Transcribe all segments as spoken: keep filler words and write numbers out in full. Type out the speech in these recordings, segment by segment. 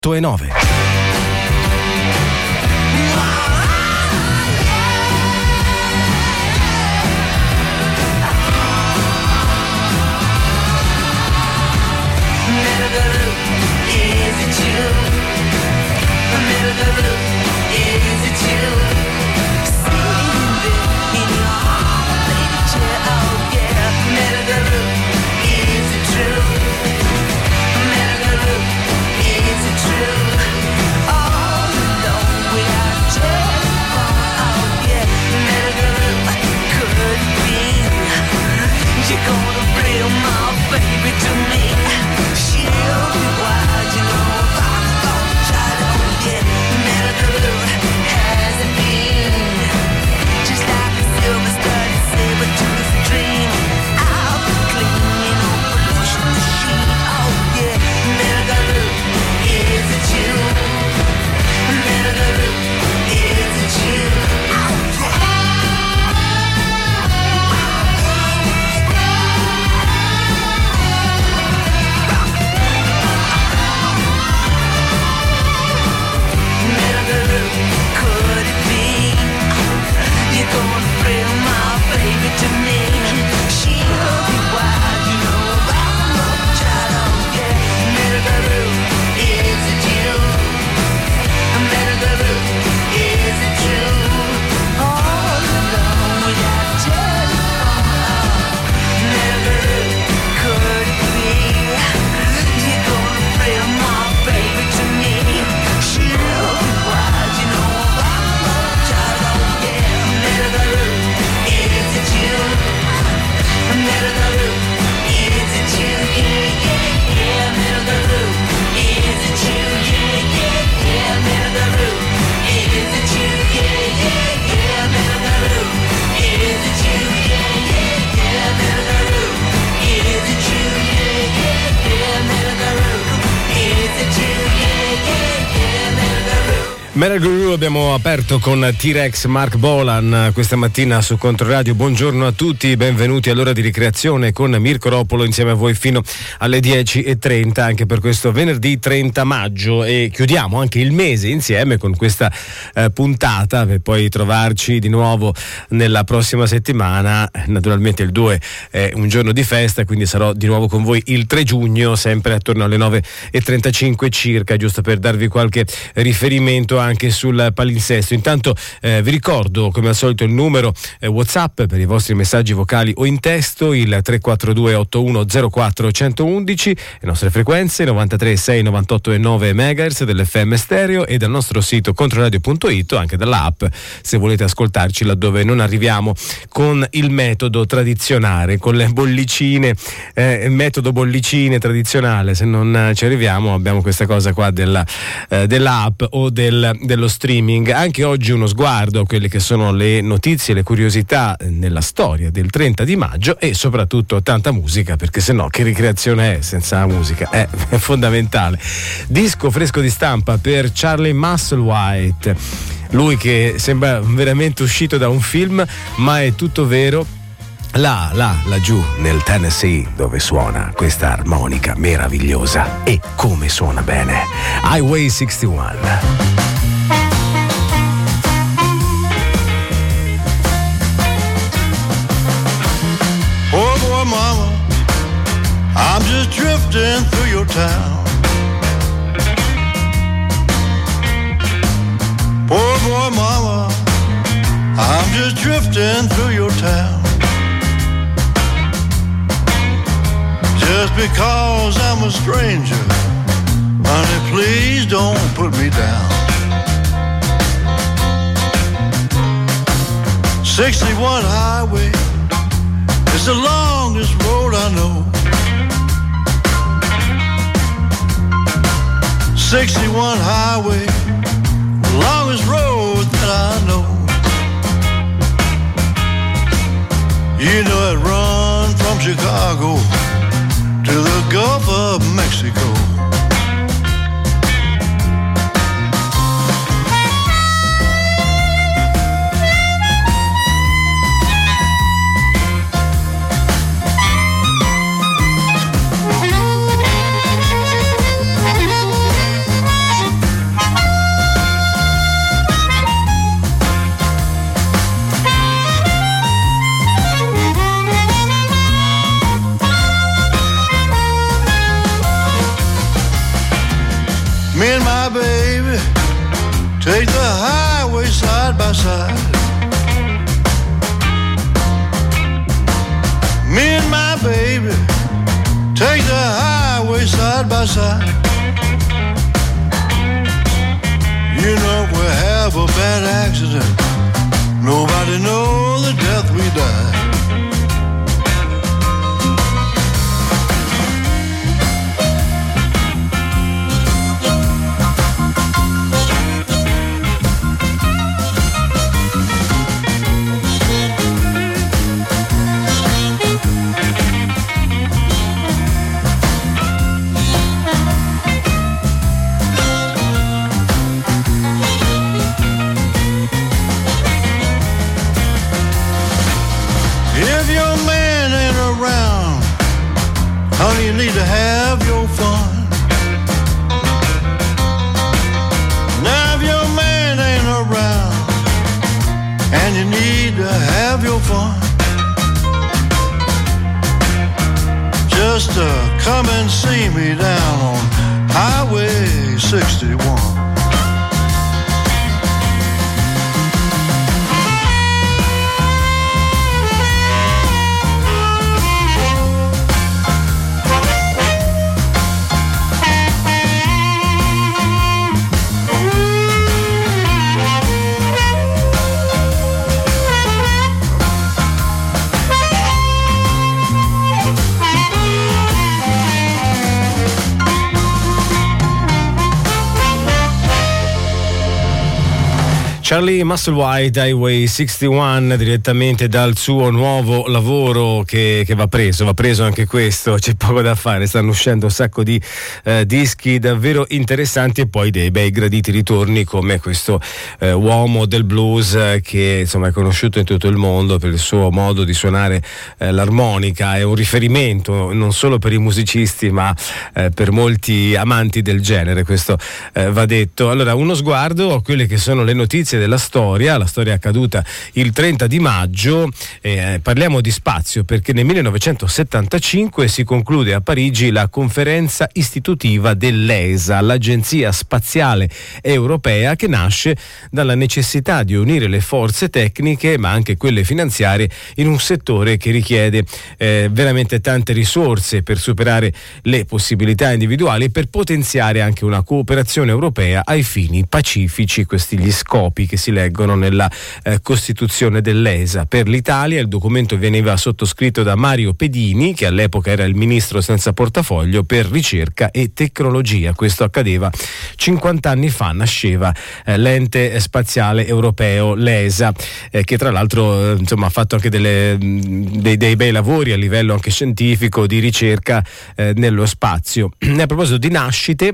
e nove. Metal Guru abbiamo aperto con T-Rex Mark Bolan questa mattina su Controradio. Buongiorno a tutti, benvenuti all'ora di ricreazione con Mirko Ropolo insieme a voi fino alle dieci e trenta anche per questo venerdì trenta maggio, e chiudiamo anche il mese insieme con questa eh, puntata per poi trovarci di nuovo nella prossima settimana. Naturalmente il due è un giorno di festa, quindi sarò di nuovo con voi il tre giugno, sempre attorno alle nove e trentacinque circa, giusto per darvi qualche riferimento anche sul palinsesto. Intanto eh, vi ricordo come al solito il numero eh, WhatsApp per i vostri messaggi vocali o in testo, il tre quattro due otto uno zero quattro uno uno uno, le nostre frequenze novantatré sei novantotto e nove megahertz dell'F M stereo, e dal nostro sito controradio punto it, anche dall'app se volete ascoltarci laddove non arriviamo con il metodo tradizionale, con le bollicine, eh, metodo bollicine tradizionale. Se non ci arriviamo abbiamo questa cosa qua della, eh, dell'app o del dello streaming. Anche oggi uno sguardo a quelle che sono le notizie, le curiosità nella storia del trenta di maggio, e soprattutto tanta musica, perché sennò che ricreazione è senza musica? È, è fondamentale. Disco fresco di stampa per Charlie Musselwhite, lui che sembra veramente uscito da un film, ma è tutto vero. Là, là, laggiù nel Tennessee, dove suona questa armonica meravigliosa, e come suona bene. Highway sessantuno. Oh boy, mama, I'm just drifting through your town. Poor boy, mama, I'm just drifting through your town. Just because I'm a stranger, honey, please don't put me down. sixty-one highway is the longest road I know. sixty-one highway, the longest road that I know. You know it runs from Chicago to the Gulf of Mexico. Me and my baby take the highway side by side. Me and my baby take the highway side by side. You know if we have a bad accident, nobody knows the death we die. Honey, you need to have your fun. Now if your man ain't around and you need to have your fun, just uh, come and see me down on Highway sixty-one. Charlie Musselwhite, Highway sessantuno, direttamente dal suo nuovo lavoro che, che va preso, va preso anche questo, c'è poco da fare, stanno uscendo un sacco di eh, dischi davvero interessanti e poi dei bei graditi ritorni come questo eh, uomo del blues eh, che insomma è conosciuto in tutto il mondo per il suo modo di suonare eh, l'armonica, è un riferimento non solo per i musicisti ma eh, per molti amanti del genere, questo eh, va detto. Allora, uno sguardo a quelle che sono le notizie della storia, la storia è accaduta il trenta di maggio, eh, parliamo di spazio perché nel millenovecentosettantacinque si conclude a Parigi la conferenza istitutiva dell'E S A, l'Agenzia Spaziale Europea, che nasce dalla necessità di unire le forze tecniche ma anche quelle finanziarie in un settore che richiede eh, veramente tante risorse per superare le possibilità individuali e per potenziare anche una cooperazione europea ai fini pacifici, questi gli scopi che si leggono nella eh, Costituzione dell'E S A. Per l'Italia il documento veniva sottoscritto da Mario Pedini, che all'epoca era il ministro senza portafoglio per ricerca e tecnologia. Questo accadeva cinquanta anni fa, nasceva eh, l'ente spaziale europeo, l'E S A, eh, che tra l'altro eh, insomma ha fatto anche delle, dei, dei bei lavori a livello anche scientifico di ricerca eh, nello spazio. A proposito di nascite,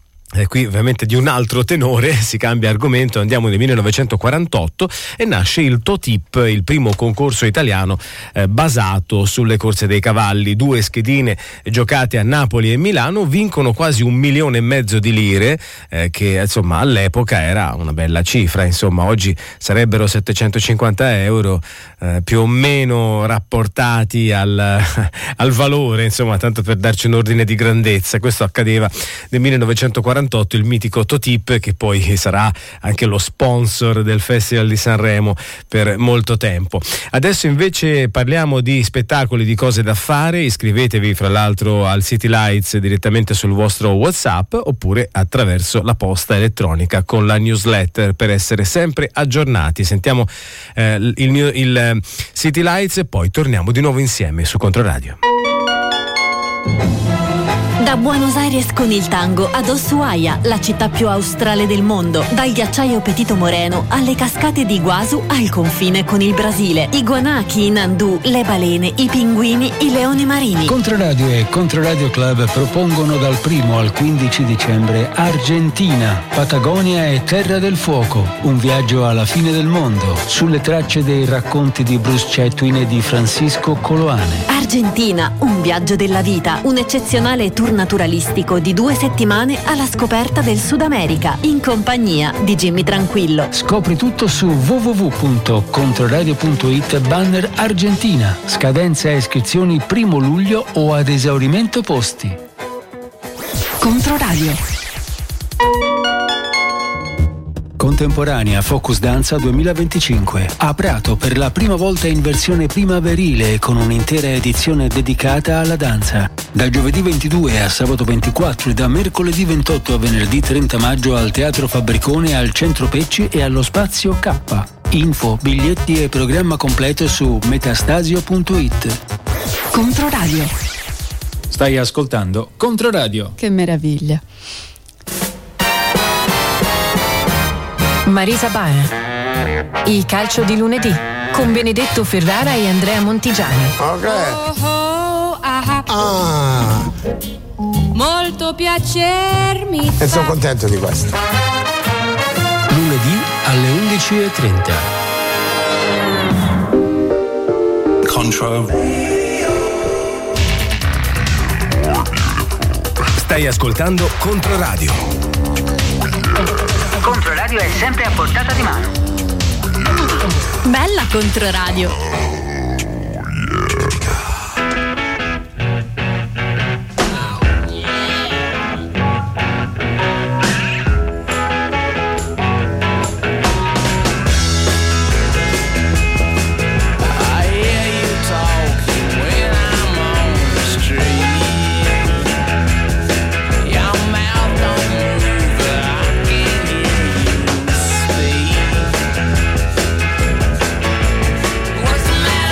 E qui ovviamente di un altro tenore, si cambia argomento, andiamo nel millenovecentoquarantotto e nasce il TOTIP, il primo concorso italiano eh, basato sulle corse dei cavalli. Due schedine giocate a Napoli e Milano vincono quasi un milione e mezzo di lire, eh, che insomma all'epoca era una bella cifra, insomma oggi sarebbero settecentocinquanta euro, eh, più o meno rapportati al, al valore, insomma, tanto per darci un ordine di grandezza. Questo accadeva nel millenovecentoquarantotto, il mitico TOTIP, che poi sarà anche lo sponsor del Festival di Sanremo per molto tempo. Adesso invece parliamo di spettacoli, di cose da fare. Iscrivetevi fra l'altro al City Lights direttamente sul vostro WhatsApp oppure attraverso la posta elettronica con la newsletter per essere sempre aggiornati. Sentiamo eh, il, il City Lights e poi torniamo di nuovo insieme su Controradio. Da Buenos Aires con il tango ad Ushuaia, la città più australe del mondo, dal ghiacciaio Petito Moreno alle cascate di Iguazu al confine con il Brasile, i guanachi, i nandù, le balene, i pinguini, i leoni marini. Controradio e Controradio Club propongono dal primo al quindici dicembre Argentina, Patagonia e Terra del Fuoco, un viaggio alla fine del mondo, sulle tracce dei racconti di Bruce Chatwin e di Francisco Coloane. Argentina, un viaggio della vita, un eccezionale tour naturalistico di due settimane alla scoperta del Sud America, in compagnia di Jimmy Tranquillo. Scopri tutto su w w w punto controradio punto it banner Argentina. Scadenza e iscrizioni primo luglio o ad esaurimento posti. Controradio. contemporanea Focus Danza duemilaventicinque. A Prato per la prima volta in versione primaverile con un'intera edizione dedicata alla danza. Da giovedì ventidue a sabato ventiquattro e da mercoledì ventotto a venerdì trenta maggio al Teatro Fabbricone, al Centro Pecci e allo Spazio K. Info, biglietti e programma completo su metastasio punto it. Controradio. Stai ascoltando Controradio. Che meraviglia. Marisa Baer. Il calcio di lunedì con Benedetto Ferrara e Andrea Montigiani. Ok. Oh, oh, ah, Ah, molto piacer mi e fa. sono contento di questo. Lunedì alle undici e trenta. Control. Stai ascoltando Controradio. Controradio è sempre a portata di mano. Bella Controradio. What's the matter?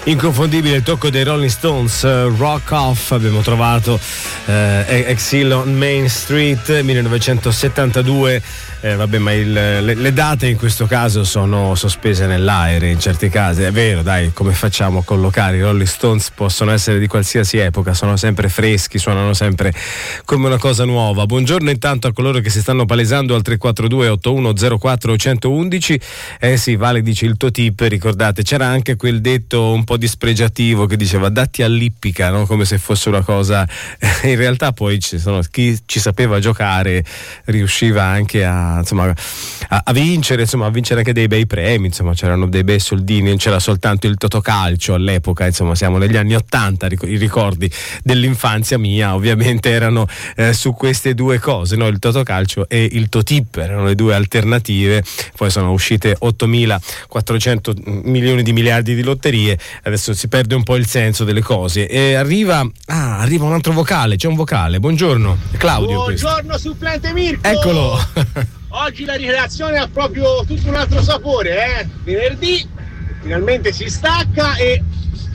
inconfondibile il tocco dei Rolling Stones, uh, Rock Off. Abbiamo trovato uh, Exile on Main Street millenovecentosettantadue. Eh, vabbè, ma il, le, le date in questo caso sono sospese nell'aere in certi casi. È vero, dai, come facciamo a collocare? I Rolling Stones possono essere di qualsiasi epoca, sono sempre freschi, suonano sempre come una cosa nuova. Buongiorno intanto a coloro che si stanno palesando al tre quattro due otto uno zero quattro uno uno uno. Eh sì, Vale dice il tuo tip, ricordate, c'era anche quel detto un po' dispregiativo che diceva datti all'ippica, no? Come se fosse una cosa. In realtà poi ci sono chi ci sapeva giocare riusciva anche a insomma a, a vincere, insomma a vincere anche dei bei premi, insomma c'erano dei bei soldini, non c'era soltanto il Totocalcio all'epoca, insomma siamo negli anni ottanta, i ricordi dell'infanzia mia ovviamente erano eh, su queste due cose, no? Il Totocalcio e il Totip erano le due alternative, poi sono uscite ottomilaquattrocento milioni di miliardi di lotterie, adesso si perde un po' il senso delle cose e arriva ah, arriva un altro vocale, c'è un vocale, buongiorno, Claudio. Buongiorno questo. supplente Mirko. Eccolo. Oggi la ricreazione ha proprio tutto un altro sapore, eh? Venerdì finalmente si stacca e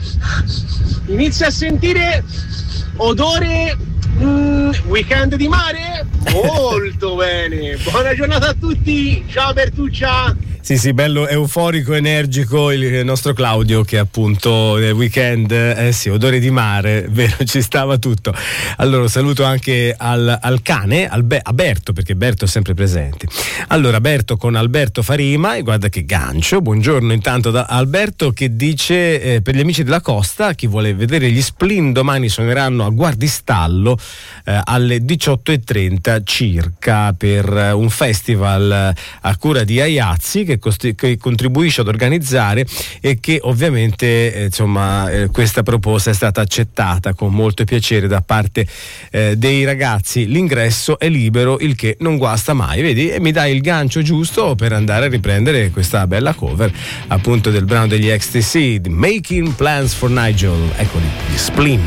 inizia a sentire odore mm, weekend di mare. Molto bene. Buona giornata a tutti. Ciao Bertuccia. Sì, sì, bello euforico, energico il nostro Claudio che appunto nel weekend, eh sì, odore di mare, vero, ci stava tutto. Allora saluto anche al, al cane, al Be- a Berto, perché Berto è sempre presente. Allora Berto con Alberto Farima, e guarda che gancio, buongiorno intanto da Alberto che dice eh, per gli amici della costa, chi vuole vedere gli Splin domani suoneranno a Guardistallo eh, alle diciotto e trenta circa per eh, un festival eh, a cura di Aiazzi che che contribuisce ad organizzare e che ovviamente eh, insomma eh, questa proposta è stata accettata con molto piacere da parte eh, dei ragazzi. L'ingresso è libero, il che non guasta mai, vedi, e mi dai il gancio giusto per andare a riprendere questa bella cover appunto del brano degli X T C, Making Plans for Nigel. Eccoli, gli Splin.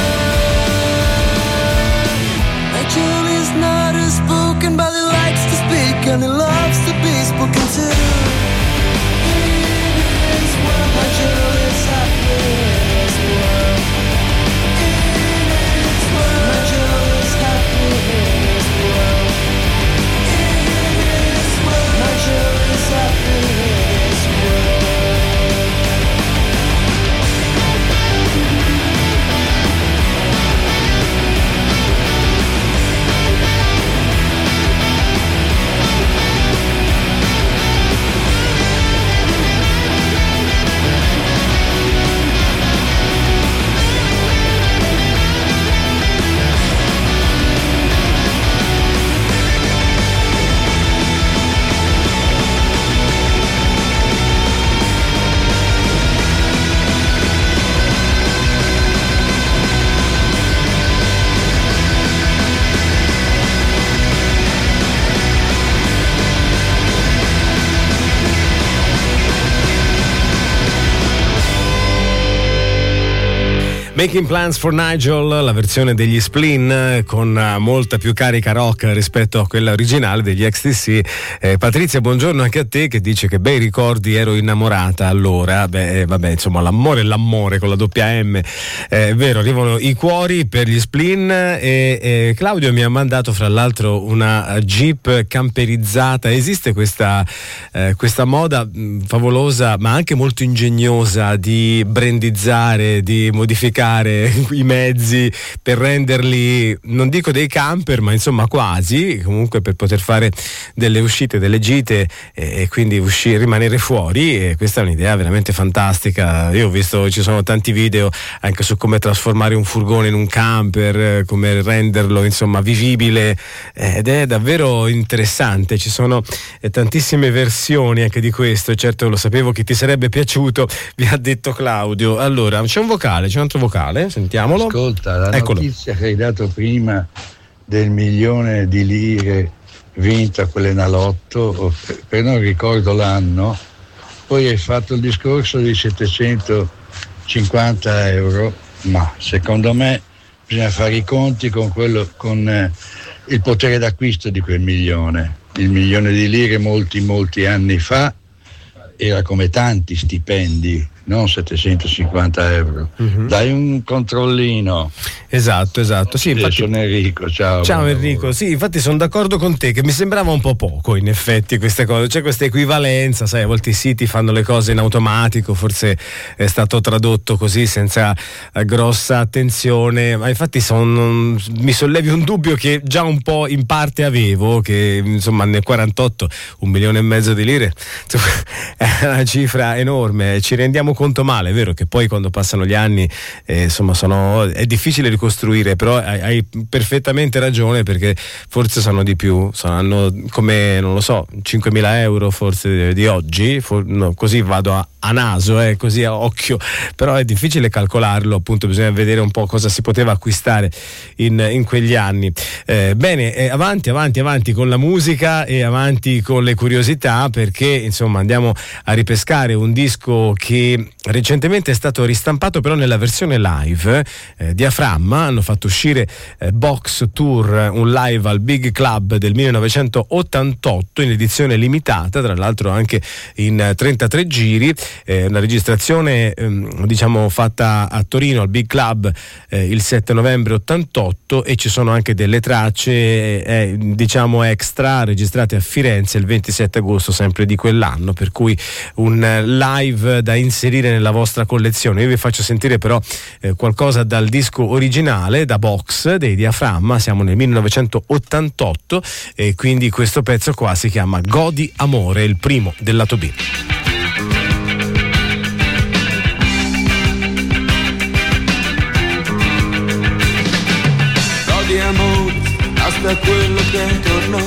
Nigel is not as spoken, but he likes to speak. Making Plans for Nigel, la versione degli Spleen con molta più carica rock rispetto a quella originale degli X T C. Eh, Patrizia, buongiorno anche a te, che dice che bei ricordi, ero innamorata allora. Beh, eh, vabbè, insomma, l'amore è l'amore con la doppia M. Eh, è vero, arrivano i cuori per gli Spleen e, e Claudio mi ha mandato fra l'altro una Jeep camperizzata. Esiste questa, eh, questa moda mh, favolosa ma anche molto ingegnosa di brandizzare, di modificare i mezzi per renderli, non dico dei camper, ma insomma quasi, comunque per poter fare delle uscite, delle gite e, e quindi uscire, rimanere fuori. E questa è un'idea veramente fantastica. Io ho visto, ci sono tanti video anche su come trasformare un furgone in un camper, come renderlo insomma vivibile, ed è davvero interessante. Ci sono eh, tantissime versioni anche di questo, e certo lo sapevo che ti sarebbe piaciuto, vi ha detto Claudio. Allora c'è un vocale, c'è un altro vocale, sentiamolo. Ascolta, la Eccolo. Notizia che hai dato prima del milione di lire vinta a quell'Enalotto, per non ricordo l'anno, poi hai fatto il discorso di settecentocinquanta euro, ma secondo me bisogna fare i conti con quello, con eh, il potere d'acquisto di quel milione. Il milione di lire molti molti anni fa era come tanti stipendi, non settecentocinquanta euro. Uh-huh. Dai un controllino. Esatto, esatto. Sì, infatti, sono Enrico, ciao. Ciao Enrico, sì, infatti sono d'accordo con te che mi sembrava un po' poco in effetti queste cose, c'è questa equivalenza, sai, a volte i siti fanno le cose in automatico, forse è stato tradotto così senza eh, grossa attenzione, ma infatti son, mi sollevi un dubbio che già un po' in parte avevo, che insomma nel quarantotto un milione e mezzo di lire insomma, è una cifra enorme, ci rendiamo conto male, è vero che poi quando passano gli anni eh, insomma sono, è difficile ricostruire, però hai, hai perfettamente ragione, perché forse sono di più, saranno come, non lo so, cinquemila euro forse di oggi, for, no, così vado a, a naso, eh, così a occhio, però è difficile calcolarlo, appunto bisogna vedere un po' cosa si poteva acquistare in, in quegli anni. Eh, bene, eh, avanti, avanti, avanti con la musica e avanti con le curiosità, perché insomma andiamo a ripescare un disco che recentemente è stato ristampato però nella versione live. eh, Diaframma hanno fatto uscire eh, Box Tour, un live al Big Club del millenovecentottantotto in edizione limitata, tra l'altro anche in eh, trentatré giri, eh, una registrazione ehm, diciamo fatta a Torino al Big Club eh, il sette novembre ottantotto, e ci sono anche delle tracce eh, diciamo extra registrate a Firenze il ventisette agosto sempre di quell'anno, per cui un eh, live da inserire nella vostra collezione. Io vi faccio sentire però eh, qualcosa dal disco originale, da Box dei Diaframma, siamo nel millenovecentottantotto, e quindi questo pezzo qua si chiama Godi Amore, il primo del lato B. Godi amore, basta quello che è intorno,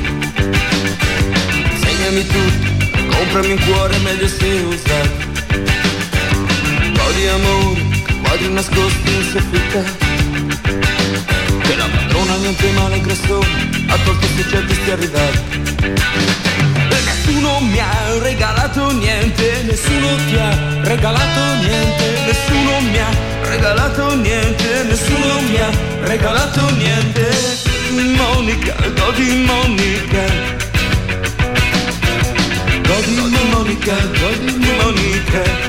insegnami tutto, comprami un cuore meglio se usato. Godi amore, quadri nascosti in soffitta, che la padrona niente male grassone ha tolto se certi sti arrivati. E nessuno mi ha regalato niente, nessuno ti ha regalato niente, nessuno mi ha regalato niente, nessuno mi ha regalato niente. Monica, godi Monica, godi Monica, godi Monica.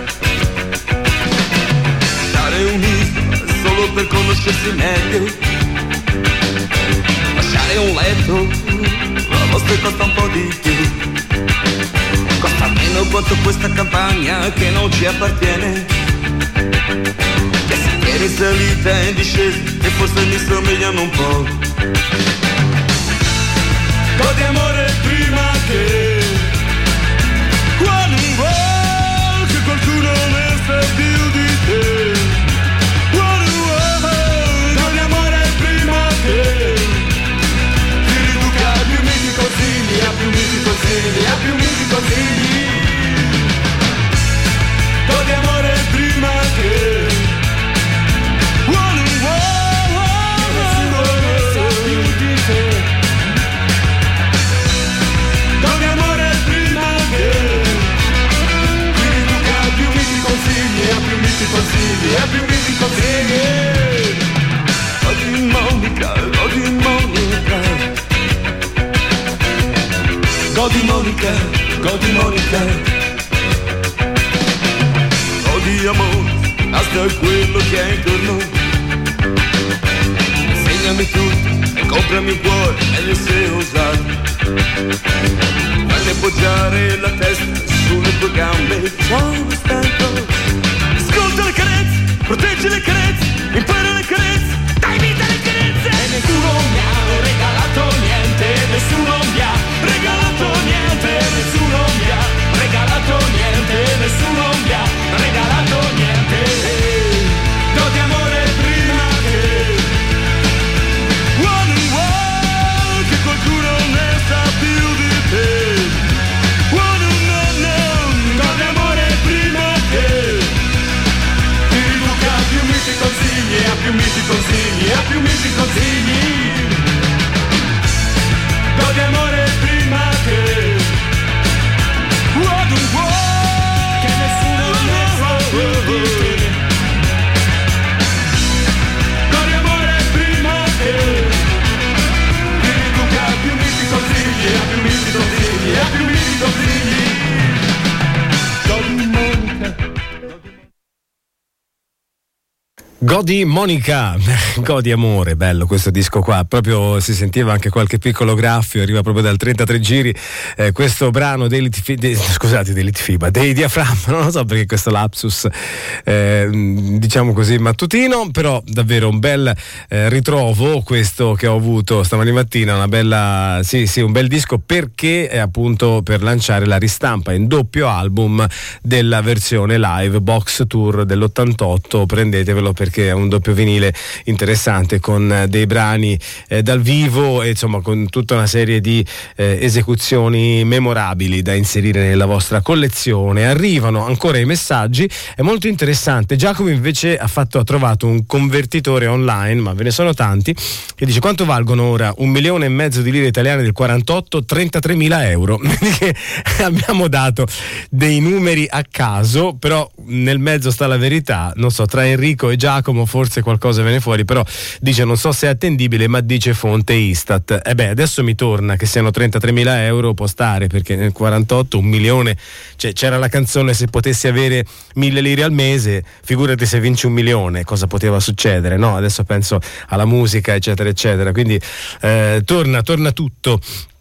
Un'isola solo per conoscersi meglio, lasciare un letto a volte costa un po' di più, costa meno quanto questa campagna che non ci appartiene, che sentieri in salita e in discesa e forse mi somigliano un po'. Godi amore prima che quando vuoi che qualcuno ne sa più di te. Ha più miti consigli, ha più miti consigli. Godi amore prima che one, one, one, nessuno ne sa più di te. Monica, godi Monica. Godi amore, basta quello che hai intorno. Insegnami tutto e comprami il cuore, meglio se osato. Fammi appoggiare la testa sulle tue gambe, sono stanco. Ascolta le carezze, proteggi le carezze, impara le carezze, dai vita alle carezze. E nessuno mi ha regalato niente, nessuno mi ha regalato niente, nessuno mi ha regalato niente, nessuno mi ha regalato niente. Do di amore prima che one and one, che qualcuno ne sa più di te. One and one, do di amore prima che ti riduca a più miti consigli, a più miti consigli, a più miti consigli. Do di amore prima che one and one, che nessuno ne sa più di te. Do di amore prima che ti riduca a più miti consigli, a più miti consigli, a più miti consigli. Godi Monica. Godi Monica, godi amore, bello questo disco qua, proprio si sentiva anche qualche piccolo graffio, arriva proprio dal trentatré giri, eh, questo brano dei Litfiba, dei, scusate, dei Litfiba, dei Diaframma, non lo so perché questo lapsus, eh, diciamo così, mattutino, però davvero un bel eh, ritrovo questo che ho avuto stamani mattina, una bella, sì sì, un bel disco perché è appunto per lanciare la ristampa in doppio album della versione live Box Tour dell'ottantotto, prendetevelo perché è un doppio vinile interessante con dei brani eh, dal vivo e insomma con tutta una serie di eh, esecuzioni memorabili da inserire nella vostra collezione. Arrivano ancora i messaggi, è molto interessante. Giacomo invece ha fatto ha trovato un convertitore online, ma ve ne sono tanti, che dice: quanto valgono ora un milione e mezzo di lire italiane del quarantotto? trentatremila euro. Abbiamo dato dei numeri a caso, però nel mezzo sta la verità, non so, tra Enrico e Giacomo forse qualcosa viene fuori, però dice non so se è attendibile, ma dice fonte Istat. E beh, adesso mi torna che siano trentatremila euro, può stare, perché nel quarantotto un milione, cioè c'era la canzone se potessi avere mille lire al mese, figurati se vinci un milione, cosa poteva succedere, no? Adesso penso alla musica eccetera eccetera, quindi eh, torna, torna tutto.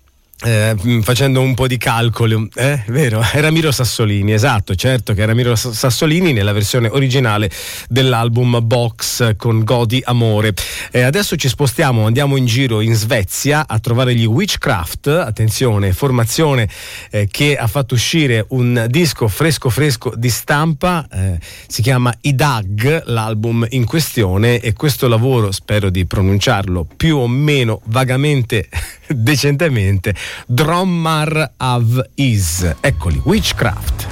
Eh, facendo un po' di calcoli, eh, vero, è Ramiro Sassolini, esatto, certo che è Ramiro Sassolini nella versione originale dell'album Box con Godi Amore. E adesso ci spostiamo, andiamo in giro in Svezia a trovare gli Witchcraft, attenzione, formazione eh, che ha fatto uscire un disco fresco fresco di stampa, eh, si chiama Idag l'album in questione, e questo lavoro, spero di pronunciarlo più o meno vagamente decentemente, Drommar av Is, eccoli, Witchcraft.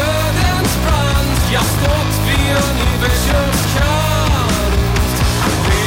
Jag stått vid universums kant.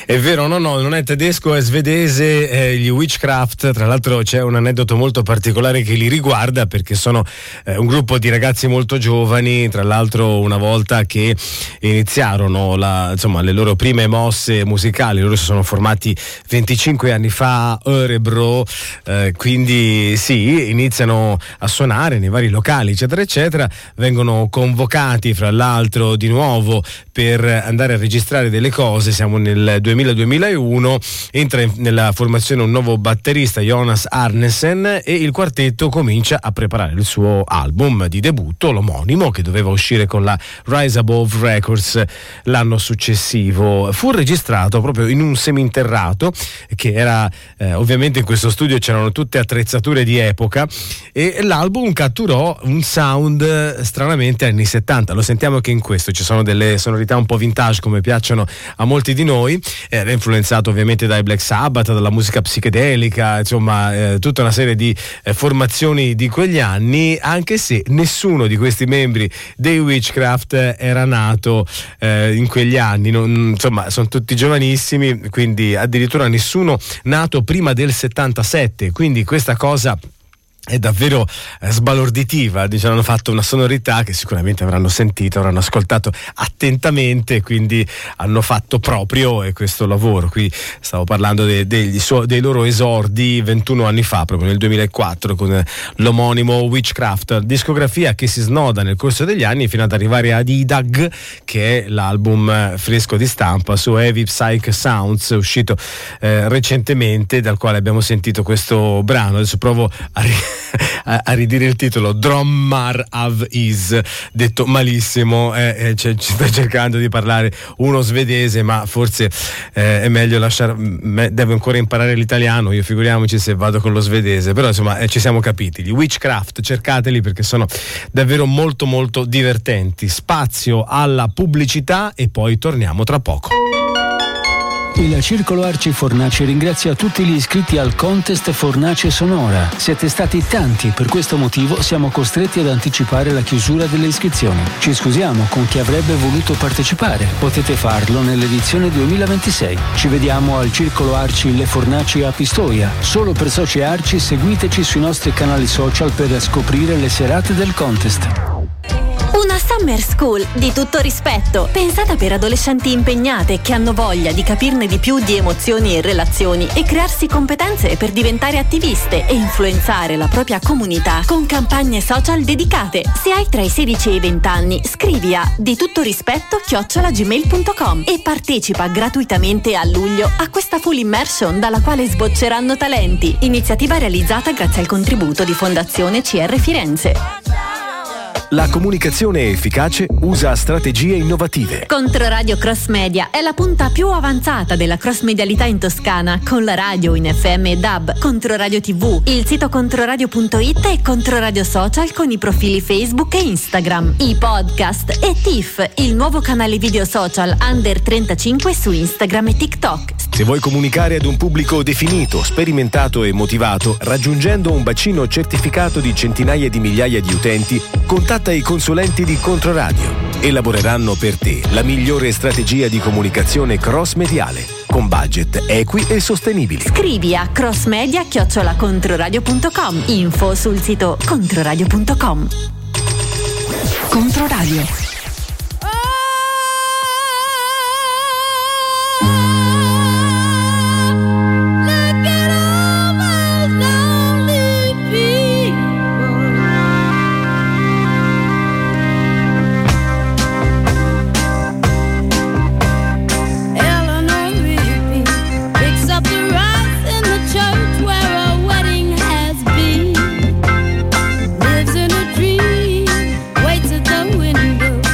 È vero, no, no, non è tedesco, è svedese, eh, gli Witchcraft. Tra l'altro c'è un aneddoto molto particolare che li riguarda, perché sono eh, un gruppo di ragazzi molto giovani. Tra l'altro, una volta che iniziarono la, insomma, le loro prime mosse musicali, loro si sono formati venticinque anni fa a Örebro, eh, quindi sì, iniziano a suonare nei vari locali, eccetera, eccetera. Vengono convocati, fra l'altro, di nuovo per andare a registrare delle cose. Siamo nel duemila duemilauno, entra in, nella formazione un nuovo batterista, Jonas Arnesen, e il quartetto comincia a preparare il suo album di debutto, l'omonimo, che doveva uscire con la Rise Above Records l'anno successivo. Fu registrato proprio in un seminterrato, che era eh, ovviamente in questo studio c'erano tutte attrezzature di epoca, e l'album catturò un sound stranamente anni settanta. Lo sentiamo che in questo ci sono delle sonorità un po' vintage, come piacciono a molti di noi. Era influenzato ovviamente dai Black Sabbath, dalla musica psichedelica, insomma eh, tutta una serie di eh, formazioni di quegli anni, anche se nessuno di questi membri dei Witchcraft era nato eh, in quegli anni. Non, insomma, sono tutti giovanissimi, quindi addirittura nessuno nato prima del settantasette, quindi questa cosa è davvero eh, sbalorditiva. Diciamo, hanno fatto una sonorità che sicuramente avranno sentito, avranno ascoltato attentamente, quindi hanno fatto proprio eh, questo lavoro. Qui stavo parlando de, degli suo, dei loro esordi ventuno anni fa, proprio nel duemilaquattro, con eh, l'omonimo Witchcraft, discografia che si snoda nel corso degli anni fino ad arrivare ad Idag, che è l'album eh, fresco di stampa su Heavy Psych Sounds, uscito eh, recentemente, dal quale abbiamo sentito questo brano. Adesso provo a ri- A, a ridire il titolo, Drommar av is, detto malissimo, eh, eh, cioè, ci sto cercando di parlare uno svedese, ma forse eh, è meglio lasciare, me, devo ancora imparare l'italiano, io figuriamoci se vado con lo svedese, però insomma eh, ci siamo capiti. Gli Witchcraft, cercateli perché sono davvero molto molto divertenti. Spazio alla pubblicità e poi torniamo tra poco. Il Circolo Arci Fornaci ringrazia tutti gli iscritti al contest Fornace Sonora. Siete stati tanti, per questo motivo siamo costretti ad anticipare la chiusura delle iscrizioni. Ci scusiamo con chi avrebbe voluto partecipare. Potete farlo nell'edizione duemilaventisei. Ci vediamo al Circolo Arci Le Fornaci a Pistoia. Solo per soci Arci seguiteci sui nostri canali social per scoprire le serate del contest. Una Summer School di tutto rispetto, pensata per adolescenti impegnate che hanno voglia di capirne di più di emozioni e relazioni e crearsi competenze per diventare attiviste e influenzare la propria comunità con campagne social dedicate. Se hai tra i sedici e i venti anni, scrivi a di tutto rispetto chiocciola gmail punto com e partecipa gratuitamente a luglio a questa full immersion dalla quale sbocceranno talenti. Iniziativa realizzata grazie al contributo di Fondazione C R Firenze. La comunicazione efficace usa strategie innovative. Controradio Cross Media è la punta più avanzata della cross medialità in Toscana, con la radio in F M e D A B, Controradio tivù, il sito controradio punto it e Controradio Social con i profili Facebook e Instagram, i podcast e T I F, il nuovo canale video social under trentacinque su Instagram e TikTok. Se vuoi comunicare ad un pubblico definito, sperimentato e motivato, raggiungendo un bacino certificato di centinaia di migliaia di utenti, contatta i consulenti di Controradio. Elaboreranno per te la migliore strategia di comunicazione cross-mediale, con budget equi e sostenibili. Scrivi a crossmedia chiocciola controradio punto com. Info sul sito controradio punto com. Controradio. Lives in a dream, waits at the window.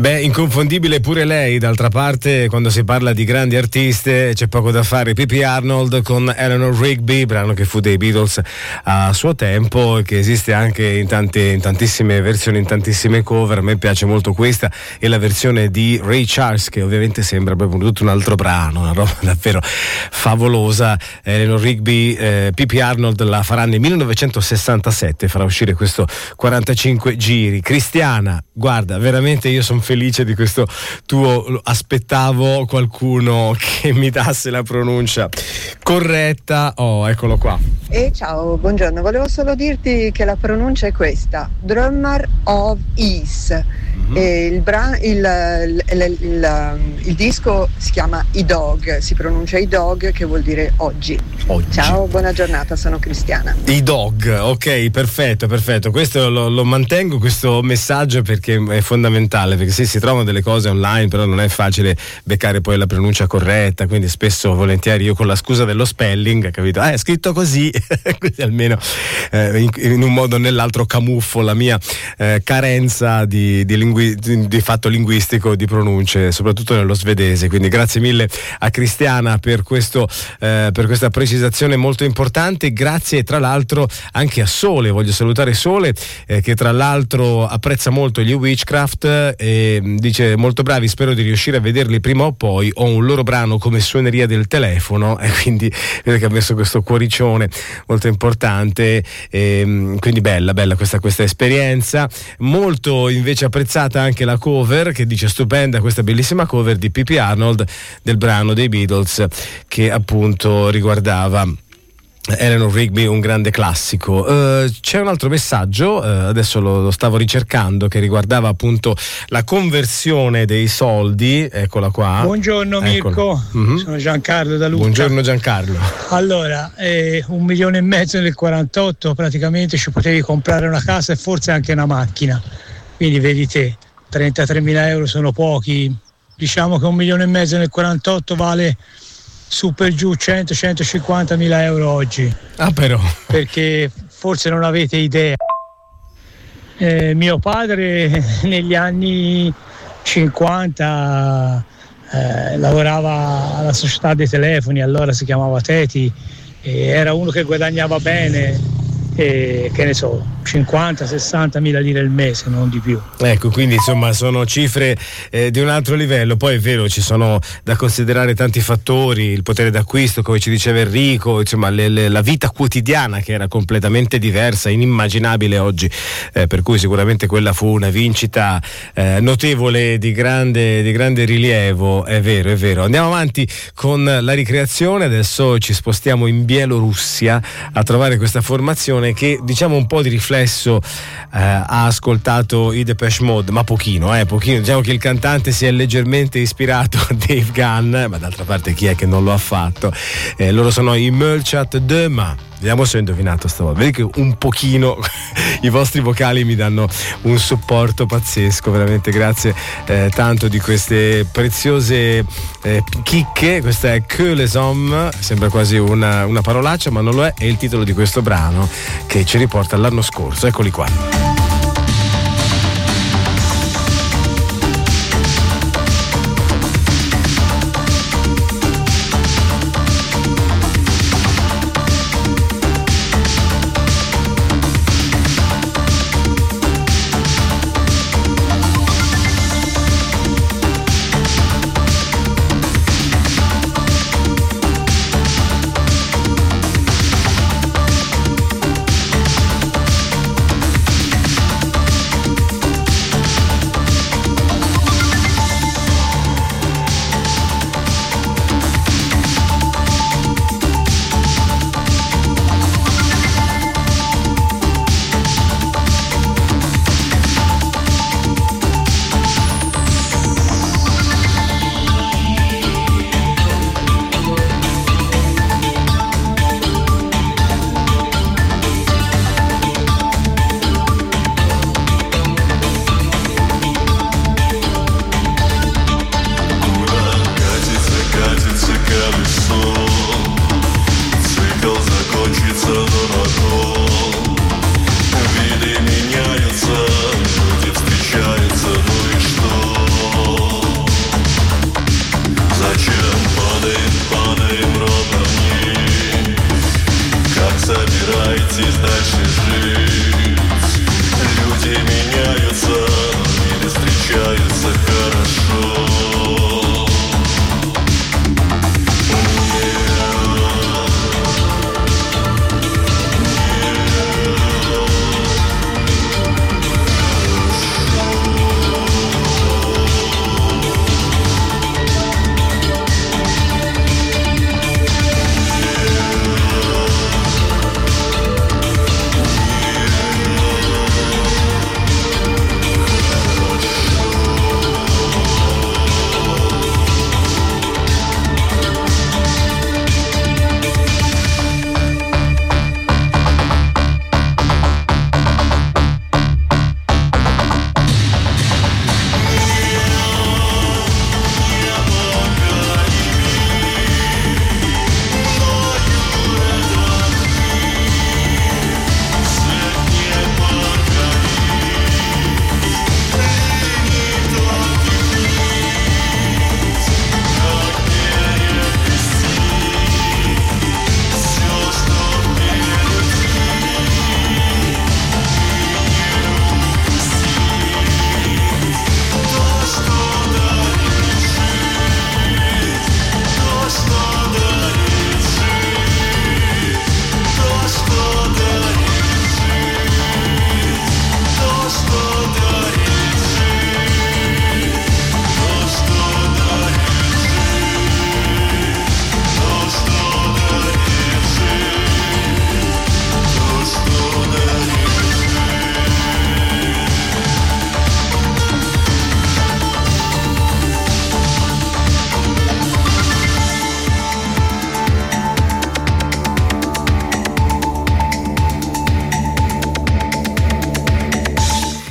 Beh, inconfondibile pure lei, d'altra parte quando si parla di grandi artiste c'è poco da fare. Pippi Arnold con Eleanor Rigby, brano che fu dei Beatles a suo tempo e che esiste anche in, tante, in tantissime versioni, in tantissime cover. A me piace molto questa e la versione di Ray Charles, che ovviamente sembra proprio tutto un altro brano, una roba davvero favolosa. Eleanor Rigby, eh, Pippi Arnold la farà nel millenovecentosessantasette, farà uscire questo quarantacinque giri. Cristiana, guarda, veramente io sono felice di questo tuo, aspettavo qualcuno che mi dasse la pronuncia corretta. Oh, eccolo qua. E ciao, buongiorno, volevo solo dirti che la pronuncia è questa: Drummer of Ease. Mm-hmm. E il, bra- il, il, il, il, il disco si chiama I Dog, si pronuncia I Dog, che vuol dire oggi. oggi. Ciao, buona giornata, sono Cristiana. I Dog, ok, perfetto, perfetto. Questo lo, lo mantengo, questo messaggio, perché è fondamentale, perché sì, si trovano delle cose online, però non è facile beccare poi la pronuncia corretta, quindi spesso volentieri io con la scusa dello spelling, capito? Ah, è scritto così, quindi almeno eh, in, in un modo o nell'altro camuffo la mia eh, carenza di, di, lingui, di, di fatto linguistico, di pronunce, soprattutto nello svedese. Quindi grazie mille a Cristiana per questo eh, per questa precisazione molto importante. Grazie tra l'altro anche a Sole, voglio salutare Sole eh, che tra l'altro apprezza molto gli Witchcraft e dice: molto bravi, spero di riuscire a vederli prima o poi, ho un loro brano come suoneria del telefono, e quindi vedo che ha messo questo cuoricione molto importante, e quindi bella bella questa, questa esperienza. Molto invece apprezzata anche la cover, che dice: stupenda questa bellissima cover di Pippi Arnold del brano dei Beatles che appunto riguardava Eleanor Rigby, un grande classico. Uh, c'è un altro messaggio, uh, adesso lo, lo stavo ricercando, che riguardava appunto la conversione dei soldi. Eccola qua. Buongiorno Mirko, mm-hmm. Sono Giancarlo da Lucca. Buongiorno Giancarlo. Allora, eh, un milione e mezzo nel quarantotto praticamente ci potevi comprare una casa e forse anche una macchina, quindi vedi te, trentatremila euro sono pochi. Diciamo che un milione e mezzo nel quarantotto vale su per giù cento centocinquanta mila euro oggi. Ah, però. Perché forse non avete idea. Eh, mio padre negli anni cinquanta eh, lavorava alla società dei telefoni, allora si chiamava Teti, e era uno che guadagnava bene, e che ne so, cinquanta sessanta mila lire al mese, non di più. Ecco, quindi insomma sono cifre eh, di un altro livello. Poi è vero, ci sono da considerare tanti fattori, il potere d'acquisto, come ci diceva Enrico, insomma le, le, la vita quotidiana che era completamente diversa, inimmaginabile oggi, eh, per cui sicuramente quella fu una vincita eh, notevole, di grande, di grande rilievo. È vero, è vero. Andiamo avanti con la ricreazione, adesso ci spostiamo in Bielorussia a trovare questa formazione che, diciamo, un po' di riflesso eh, ha ascoltato i Depeche Mode, ma pochino, eh, pochino. Diciamo che il cantante si è leggermente ispirato a Dave Gunn, ma d'altra parte chi è che non lo ha fatto? Eh, loro sono i Mulchat Dema. Vediamo se ho indovinato stavolta. Vedi che un pochino i vostri vocali mi danno un supporto pazzesco, veramente grazie eh, tanto di queste preziose eh, chicche. Questa è Que les hommes, sembra quasi una, una parolaccia, ma non lo è, è il titolo di questo brano che ci riporta all'anno scorso. Eccoli qua.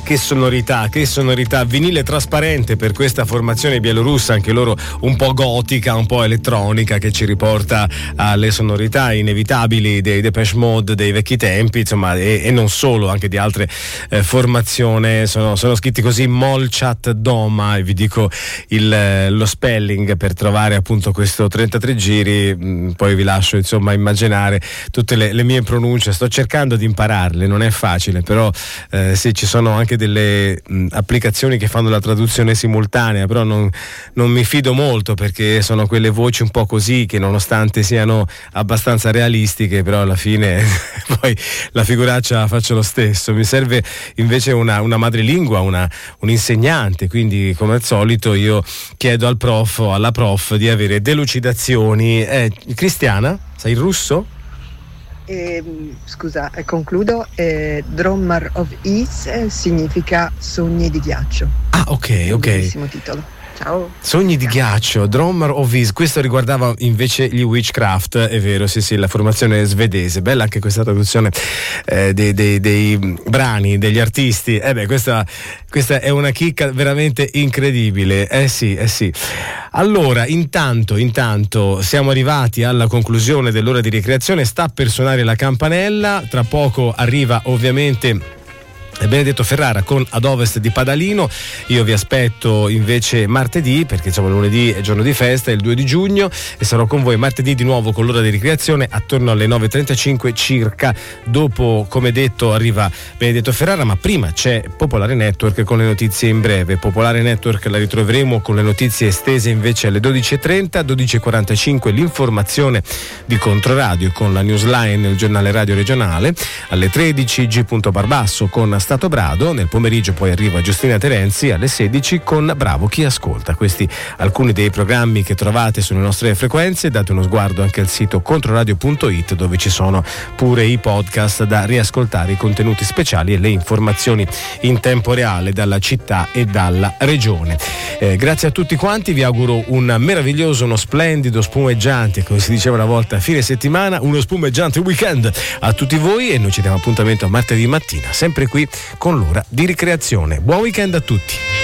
che sonorità, che sonorità, vinile trasparente per questa formazione bielorussa, anche loro un po' gotica, un po' elettronica, che ci riporta alle sonorità inevitabili dei Depeche Mode dei vecchi tempi, insomma, e, e non solo, anche di altre eh, formazioni. Sono, sono scritti così, Molchat Doma, e vi dico il, lo spelling per trovare appunto questo trentatré giri, mh, poi vi lascio insomma immaginare tutte le, le mie pronunce, sto cercando di impararle, non è facile, però eh, sì, ci sono anche delle mh, applicazioni che fanno la traduzione simultanea, però non, non mi fido molto, perché sono quelle voci un po' così che, nonostante siano abbastanza realistiche, però alla fine poi la figuraccia la faccio lo stesso. Mi serve invece una, una madrelingua, una, un insegnante, quindi come al solito io chiedo al prof o alla prof di avere delucidazioni. eh, Cristiana, sai il russo? Eh, scusa, eh, concludo. eh, Drummer of Ease eh, significa sogni di ghiaccio. Ah, ok, ok. Bellissimo titolo. Ciao. Sogni di ghiaccio, Drummer of Ease. Questo riguardava invece gli Witchcraft, è vero, sì sì, la formazione svedese. Bella anche questa traduzione eh, dei, dei, dei brani, degli artisti. Eh beh, questa, questa è una chicca veramente incredibile. Eh sì, eh sì. Allora, intanto, intanto siamo arrivati alla conclusione dell'ora di ricreazione. Sta per suonare la campanella. Tra poco arriva ovviamente Benedetto Ferrara con Ad Ovest di Padalino. Io vi aspetto invece martedì, perché insomma lunedì è giorno di festa, è il due di giugno, e sarò con voi martedì di nuovo con l'ora di ricreazione attorno alle nove e trentacinque circa. Dopo, come detto, arriva Benedetto Ferrara, ma prima c'è Popolare Network con le notizie in breve. Popolare Network la ritroveremo con le notizie estese invece alle dodici e trenta, dodici e quarantacinque l'informazione di Controradio con la Newsline, il giornale radio regionale, alle tredici G. Barbasso con Stato Brado. Nel pomeriggio poi arriva Giustina Terenzi alle sedici con Bravo chi ascolta. Questi alcuni dei programmi che trovate sulle nostre frequenze. Date uno sguardo anche al sito controradio punto it, dove ci sono pure i podcast da riascoltare, i contenuti speciali e le informazioni in tempo reale dalla città e dalla regione. Eh, grazie a tutti quanti, vi auguro un meraviglioso, uno splendido, spumeggiante, come si diceva una volta, fine settimana, uno spumeggiante weekend a tutti voi, e noi ci diamo appuntamento a martedì mattina, sempre qui con l'ora di ricreazione. Buon weekend a tutti.